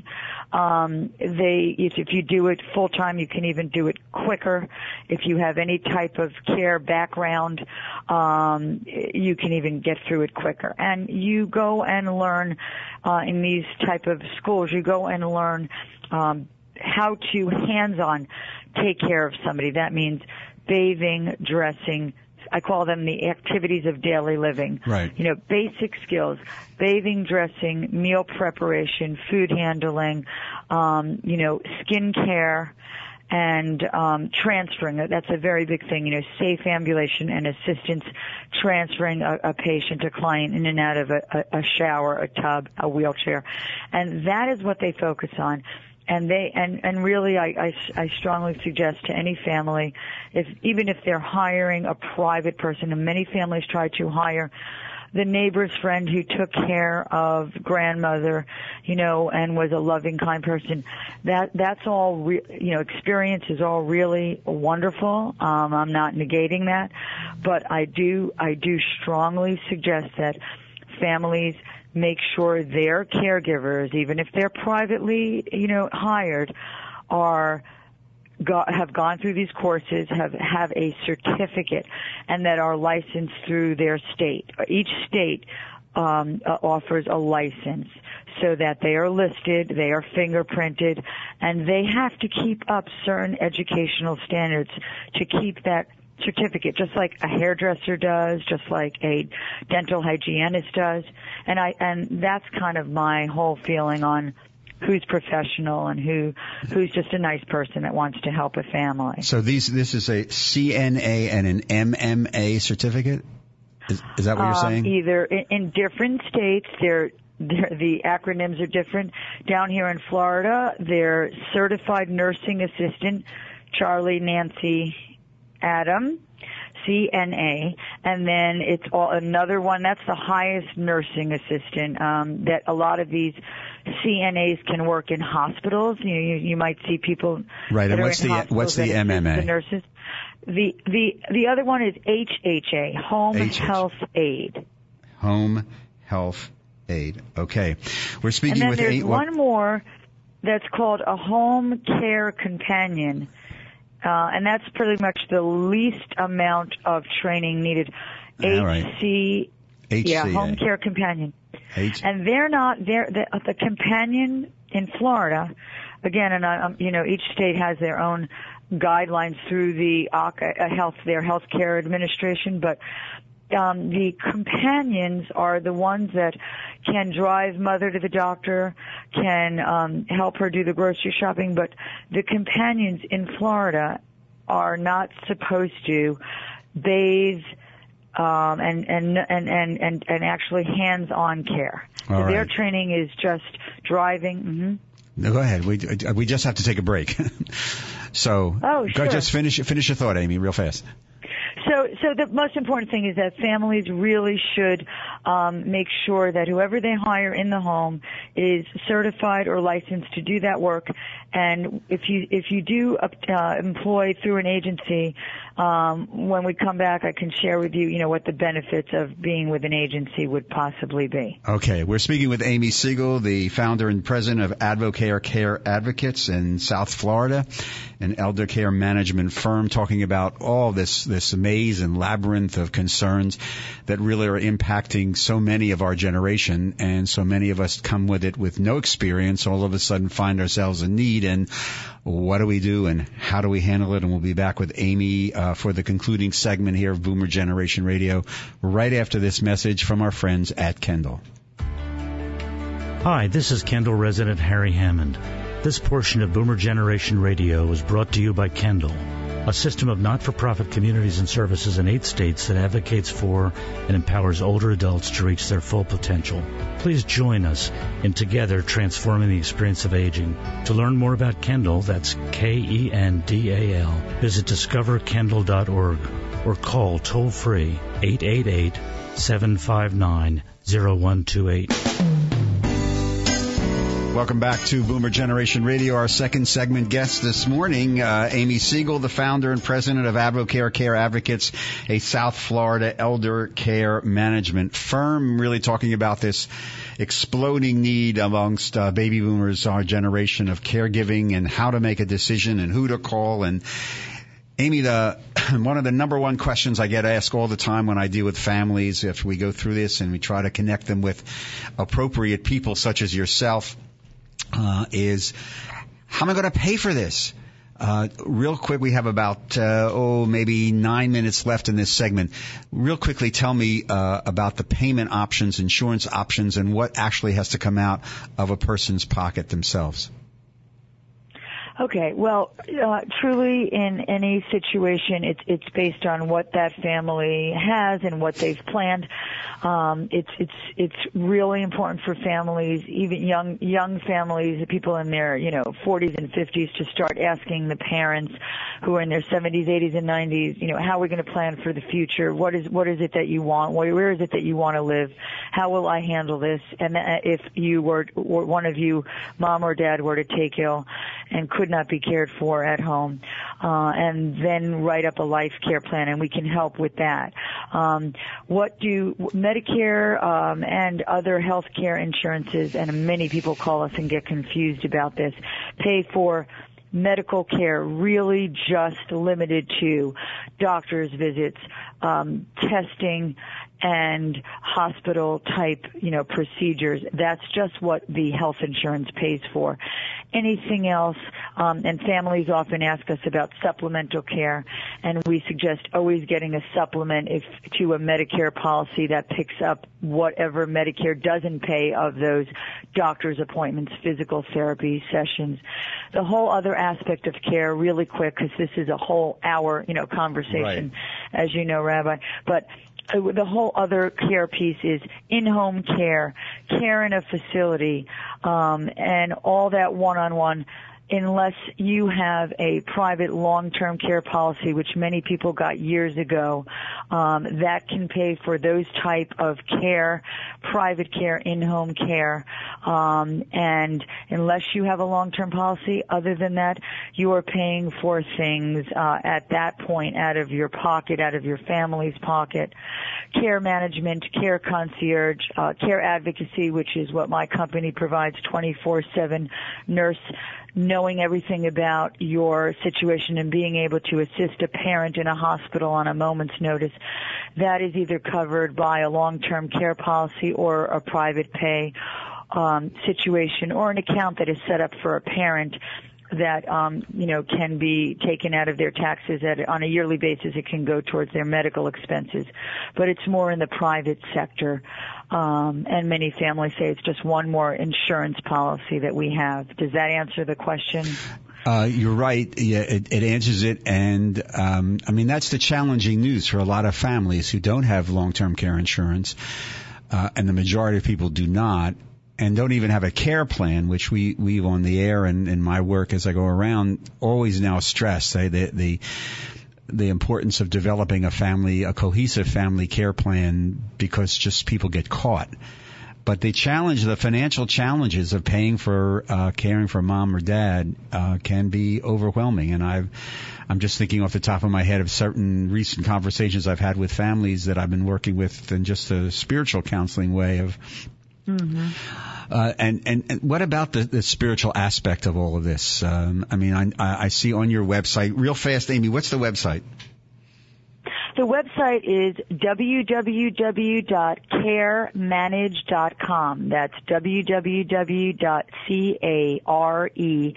[SPEAKER 7] Um, they, if, if you do it full time, you can even do it quicker. If you have any type of care background, um, you can even get through it quicker. And you go and learn uh, in these type of schools. You go and learn um, how to hands-on take care of somebody. That means bathing, dressing. I call them the activities of daily living.
[SPEAKER 2] Right.
[SPEAKER 7] You know, basic skills, bathing, dressing, meal preparation, food handling, um, you know, skin care, and um, transferring. That's a very big thing, you know, safe ambulation and assistance, transferring a, a patient, a client in and out of a, a, a shower, a tub, a wheelchair. And that is what they focus on. And they, and, and really I, I, I strongly suggest to any family, if, even if they're hiring a private person, and many families try to hire the neighbor's friend who took care of grandmother, you know, and was a loving, kind person, that, that's all, re, you know, experience is all really wonderful. Um, I'm not negating that, but I do, I do strongly suggest that families make sure their caregivers, even if they're privately, you know, hired, are go, have gone through these courses, have have a certificate, and that are licensed through their state. Each state um, uh, offers a license so that they are listed, they are fingerprinted, and they have to keep up certain educational standards to keep that certificate, just like a hairdresser does, just like a dental hygienist does. And I, and that's kind of my whole feeling on who's professional and who who's just a nice person that wants to help a family.
[SPEAKER 2] So these this is a C N A and an M M A certificate? Is, is that what you're
[SPEAKER 7] um,
[SPEAKER 2] saying?
[SPEAKER 7] Either in, in different states, they're, they're, the acronyms are different. Down here in Florida, they're Certified Nursing Assistant, Charlie, Nancy, Adam, C N A, and then it's all, another one, that's the highest nursing assistant, um, that a lot of these C N As can work in hospitals. You, you, you might see people
[SPEAKER 2] right,
[SPEAKER 7] that
[SPEAKER 2] and
[SPEAKER 7] are
[SPEAKER 2] what's
[SPEAKER 7] in
[SPEAKER 2] the
[SPEAKER 7] hospitals
[SPEAKER 2] what's the
[SPEAKER 7] that
[SPEAKER 2] M M A?
[SPEAKER 7] assist the nurses. The, the, the other one is H H A, Home
[SPEAKER 2] H H A.
[SPEAKER 7] Health Aid.
[SPEAKER 2] Home Health Aid. Okay. We're speaking
[SPEAKER 7] and then
[SPEAKER 2] with
[SPEAKER 7] there's
[SPEAKER 2] eight,
[SPEAKER 7] one more that's called a Home Care Companion. Uh, and that's pretty much the least amount of training needed.
[SPEAKER 2] All right.
[SPEAKER 7] H C,
[SPEAKER 2] H C A.
[SPEAKER 7] yeah, Home Care Companion.
[SPEAKER 2] H-
[SPEAKER 7] and they're not, they're, the, the companion in Florida, again, and I, um, you know, each state has their own guidelines through the uh, health, their health care administration, but um, the companions are the ones that can drive mother to the doctor, can um, help her do the grocery shopping, but the companions in Florida are not supposed to bathe um, and, and, and, and, and, and actually hands-on care. So
[SPEAKER 2] All
[SPEAKER 7] their
[SPEAKER 2] right.
[SPEAKER 7] training is just driving. Mm-hmm.
[SPEAKER 2] No, go ahead. We we just have to take a break. so
[SPEAKER 7] Oh,
[SPEAKER 2] go
[SPEAKER 7] sure.
[SPEAKER 2] just finish finish your thought, Amy, real fast.
[SPEAKER 7] So, so the most important thing is that families really should um, make sure that whoever they hire in the home is certified or licensed to do that work. And if you if you do uh, employ through an agency, um, when we come back, I can share with you, you know, what the benefits of being with an agency would possibly be.
[SPEAKER 2] Okay, we're speaking with Amy Siegel, the founder and president of Advocare Care Advocates in South Florida, an elder care management firm, talking about all this this maze and labyrinth of concerns that really are impacting so many of our generation, and so many of us come with it with no experience, all of a sudden find ourselves in need, and what do we do and how do we handle it? And we'll be back with Amy uh, for the concluding segment here of Boomer Generation Radio right after this message from our friends at Kendall.
[SPEAKER 5] Hi, this is Kendall resident Harry Hammond. This portion of Boomer Generation Radio is brought to you by Kendall, a system of not-for-profit communities and services in eight states that advocates for and empowers older adults to reach their full potential. Please join us in together transforming the experience of aging. To learn more about Kendall, that's K E N D A L, visit discover kendall dot org or call toll-free eight eight eight, seven five nine, zero one two eight.
[SPEAKER 2] Welcome back to Boomer Generation Radio. Our second segment guest this morning, uh, Amy Siegel, the founder and president of Advocare Care Advocates, a South Florida elder care management firm, really talking about this exploding need amongst uh, baby boomers, our generation, of caregiving and how to make a decision and who to call. And Amy, the one of the number one questions I get asked all the time when I deal with families, if we go through this and we try to connect them with appropriate people such as yourself, Uh, is how am I going to pay for this? Uh, real quick, we have about, uh, oh, maybe nine minutes left in this segment. Real quickly, tell me uh, about the payment options, insurance options, and what actually has to come out of a person's pocket themselves.
[SPEAKER 7] Okay, well, uh, truly in any situation, it's it's based on what that family has and what they've planned. Um, it's it's it's really important for families, even young young families, people in their you know forties and fifties, to start asking the parents who are in their seventies, eighties, and nineties, you know, how are we going to plan for the future? What is what is it that you want? Where, where is it that you want to live? How will I handle this? And if you were, or one of you, mom or dad, were to take ill and could not be cared for at home, uh, and then write up a life care plan, and we can help with that. Um, what do Medicare um, and other health care insurances, and many people call us and get confused about this, pay for medical care really just limited to doctor's visits, um, testing, and hospital type, you know, procedures. That's just what the health insurance pays for. Anything else, um, and families often ask us about supplemental care, and we suggest always getting a supplement if to a Medicare policy that picks up whatever Medicare doesn't pay of those doctor's appointments, physical therapy sessions. The whole other aspect of care, really quick, because this is a whole hour, you know, conversation, right, as you know, Rabbi, but the whole other care piece is in-home care, care in a facility, um, and all that one-on-one. Unless you have a private long-term care policy, which many people got years ago, um, that can pay for those type of care, private care, in-home care. Um, and unless you have a long-term policy, other than that, you are paying for things uh, at that point out of your pocket, out of your family's pocket. Care management, care concierge, uh, care advocacy, which is what my company provides, twenty-four seven nurse, knowing everything about your situation and being able to assist a parent in a hospital on a moment's notice. That is either covered by a long-term care policy or a private pay um, situation, or an account that is set up for a parent that, um, you know, can be taken out of their taxes at, on a yearly basis. It can go towards their medical expenses. But it's more in the private sector. Um, and many families say it's just one more insurance policy that we have. Does that answer the question?
[SPEAKER 2] Uh, you're right. Yeah, it, it answers it. And, um, I mean, that's the challenging news for a lot of families who don't have long-term care insurance. Uh, and the majority of people do not. And don't even have a care plan, which we we've on the air and in my work as I go around always now stress the the the importance of developing a family, a cohesive family care plan, because just people get caught. But the challenge, the financial challenges of paying for uh, caring for mom or dad uh, can be overwhelming. And I've I'm just thinking off the top of my head of certain recent conversations I've had with families that I've been working with in just a spiritual counseling way of. Mm-hmm. Uh, and, and, and what about the, the spiritual aspect of all of this? Um, I mean, I, I see on your website, real fast, Amy, what's the website?
[SPEAKER 7] The website is w w w dot care manage dot com. That's w w w dot care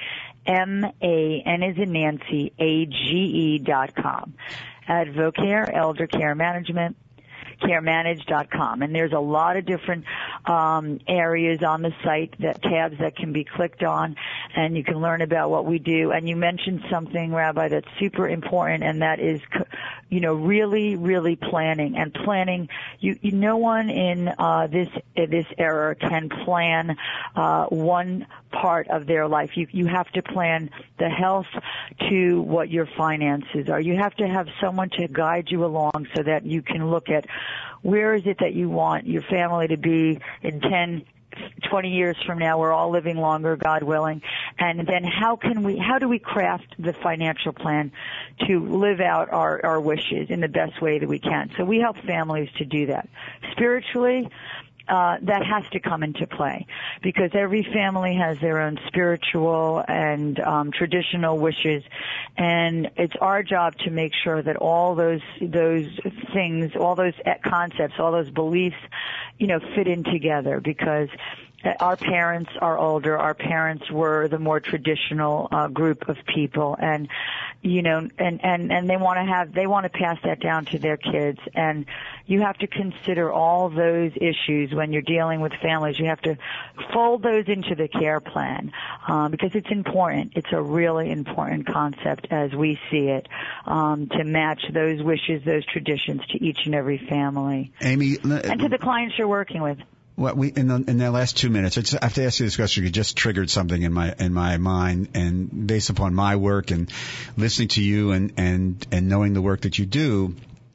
[SPEAKER 7] N as in Nancy, A G E dot com. Advocare, Elder Care Management. care manage dot com, and there's a lot of different um, areas on the site, that tabs that can be clicked on, and you can learn about what we do. And you mentioned something, Rabbi, that's super important, and that is, you know, really, really planning. And planning, you, you no one in uh, this this era can plan uh, one part of their life. You you have to plan the health to what your finances are. You have to have someone to guide you along so that you can look at where is it that you want your family to be in ten, twenty years from now. We're all living longer, God willing. And then how can we, how do we craft the financial plan to live out our, our wishes in the best way that we can? So we help families to do that. Spiritually, Uh, that has to come into play, because every family has their own spiritual and um, traditional wishes, and it's our job to make sure that all those those things, all those concepts, all those beliefs, you know, fit in together. Because our parents are older. Our parents were the more traditional uh, group of people, and you know, and and and they want to have they want to pass that down to their kids. And you have to consider all those issues when you're dealing with families. You have to fold those into the care plan um, because it's important. It's a really important concept as we see it, um, to match those wishes, those traditions to each and every family,
[SPEAKER 2] Amy,
[SPEAKER 7] and to the clients you're working with.
[SPEAKER 2] What we in the, in the last two minutes, I, just, I have to ask you this question. You just triggered something in my in my mind, and based upon my work and listening to you and and and knowing the work that you do,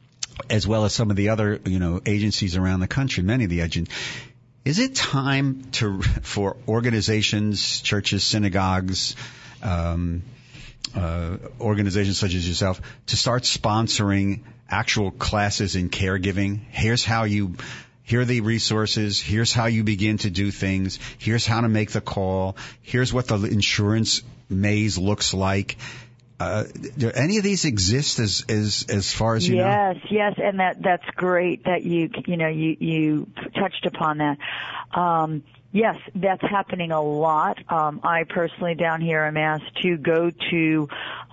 [SPEAKER 2] as well as some of the other you know agencies around the country, many of the agencies. Is it time to for organizations, churches, synagogues, um, uh, organizations such as yourself to start sponsoring actual classes in caregiving? Here's how you. Here are the resources. Here's how you begin to do things. Here's how to make the call. Here's what the insurance maze looks like. Uh, do any of these exist as as as far as you know?
[SPEAKER 7] Yes, yes, and that that's great that you you know you you touched upon that. Um, Yes, that's happening a lot. Um, I personally down here am asked to go to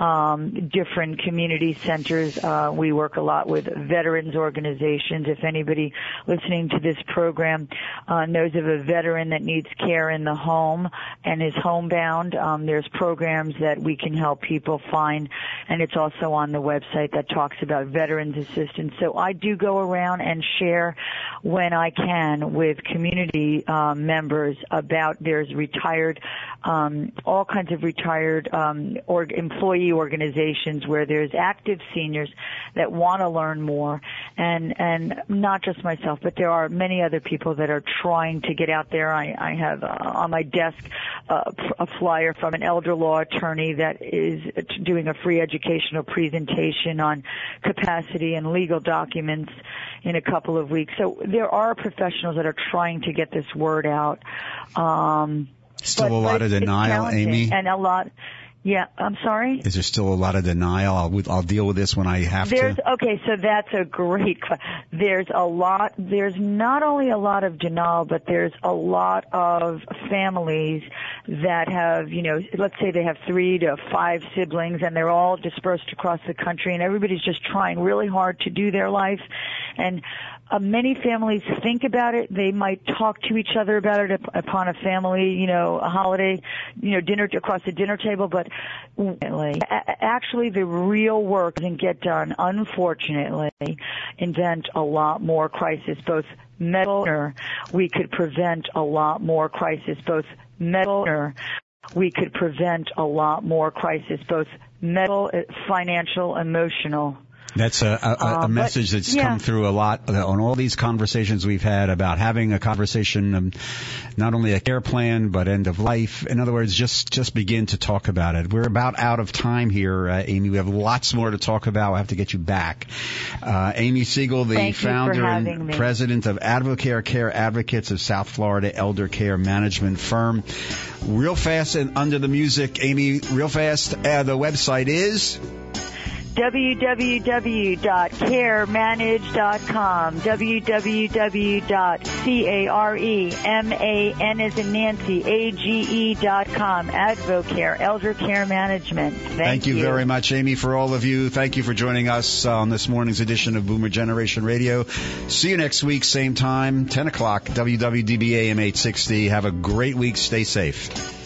[SPEAKER 7] um, different community centers. Uh, we work a lot with veterans organizations. If anybody listening to this program uh, knows of a veteran that needs care in the home and is homebound, um, there's programs that we can help people find, and it's also on the website that talks about veterans assistance. So I do go around and share when I can with community um, members about there's retired, um, all kinds of retired um, or employee organizations where there's active seniors that want to learn more, and and not just myself, but there are many other people that are trying to get out there. I, I have uh, on my desk uh, a flyer from an elder law attorney that is doing a free educational presentation on capacity and legal documents in a couple of weeks. So there are professionals that are trying to get this word out. Um,
[SPEAKER 2] Still
[SPEAKER 7] but,
[SPEAKER 2] a lot of denial, Amy.
[SPEAKER 7] And a lot, yeah, I'm sorry?
[SPEAKER 2] Is there still a lot of denial? I'll, I'll deal with this when I have
[SPEAKER 7] there's,
[SPEAKER 2] to.
[SPEAKER 7] Okay, so that's a great question. There's a lot, there's not only a lot of denial, but there's a lot of families that have, you know, let's say they have three to five siblings and they're all dispersed across the country and everybody's just trying really hard to do their life. And Uh, many families think about it. They might talk to each other about it upon a family, you know, a holiday, you know, dinner across the dinner table. But actually, the real work doesn't get done. Unfortunately, invent a lot more crisis, both mental. We could prevent a lot more crisis, both mental. We could prevent a lot more crisis, both mental, financial, emotional.
[SPEAKER 2] That's a, a, a
[SPEAKER 7] um,
[SPEAKER 2] message
[SPEAKER 7] but,
[SPEAKER 2] that's
[SPEAKER 7] yeah.
[SPEAKER 2] come through a lot on all these conversations we've had about having a conversation, um, not only a care plan, but end of life. In other words, just, just begin to talk about it. We're about out of time here, uh, Amy. We have lots more to talk about. We'll have to get you back. Uh, Amy Siegel, the
[SPEAKER 7] Thank
[SPEAKER 2] founder and
[SPEAKER 7] me.
[SPEAKER 2] president of Advocare Care Advocates of South Florida Elder Care Management Firm. Real fast and under the music, Amy, real fast, uh, the website is
[SPEAKER 7] w w w dot care manage dot com, w w w dot careman as in Nancy, A G E dot com, Advocare, Elder Care Management. Thank,
[SPEAKER 2] Thank you,
[SPEAKER 7] you
[SPEAKER 2] very much, Amy. For all of you, thank you for joining us on this morning's edition of Boomer Generation Radio. See you next week, same time, ten o'clock, W W D B A M eight sixty. Have a great week. Stay safe.